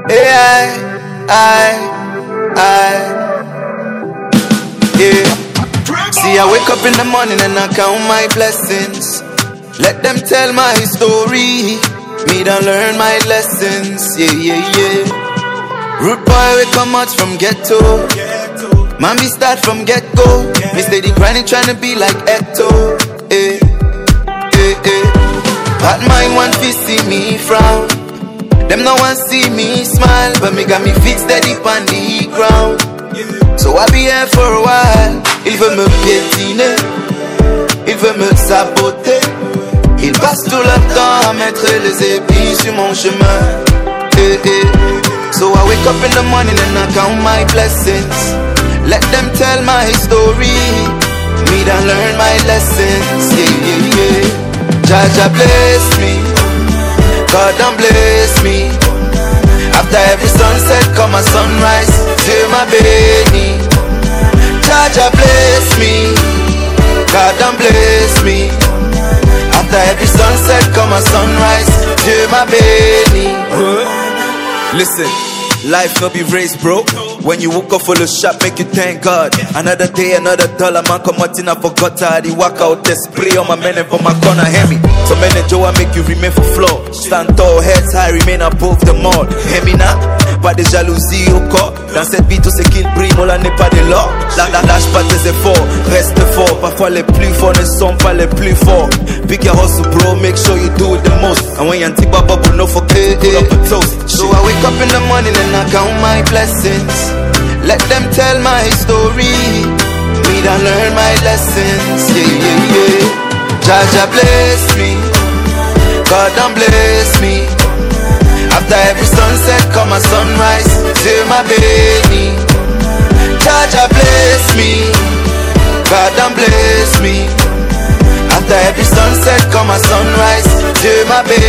Yeah. See, I wake up in the morning and I count my blessings. Let them tell my story. Me done learn my lessons. Yeah. Root boy, we come out from ghetto. Man, we start from get-go. Me steady grinding, trying to be like Eto. Bad mind want to see me frown. Them no one see me smile, but me got me feet steady on the ground. So I be here for a while. Il veut me piétiner, il veut me saboter. Il passe tout le temps à mettre les épis sur mon chemin. So I wake up in the morning and I count my blessings. Let them tell my story. Me done learn my lessons. Jaja bless me, God done bless me. After every sunset come a sunrise. Till my baby, Jaja bless me, God done bless me. After every sunset come a sunrise. Till my baby. Listen, life no be race, bro. When you woke up full of shot, make you thank God. Another day, another dollar, man come out in, I forgot how the walk out, the spray on my men and for my corner, hear me. So many Joe I make you remain for floor. Stand tall, heads high, remain above them all. Hear me now? Pas de jalousie au corps. Dans cette vie tout ce qu'il brille, là n'est pas de l'or. Lâche pas tes efforts, reste fort. Parfois les plus forts ne sont pas les plus forts. Big your hustle bro, make sure you do it the most. And when you tip a bubble, no forget to put up a toast. So I wake up in the morning and I count my blessings. Let them tell my story. Me done learn my lessons. Jaja bless me, God done bless me. After every sunset come a sunrise. Till my baby, Jaja bless me, God done bless me. After every sunset come a sunrise. Till my baby.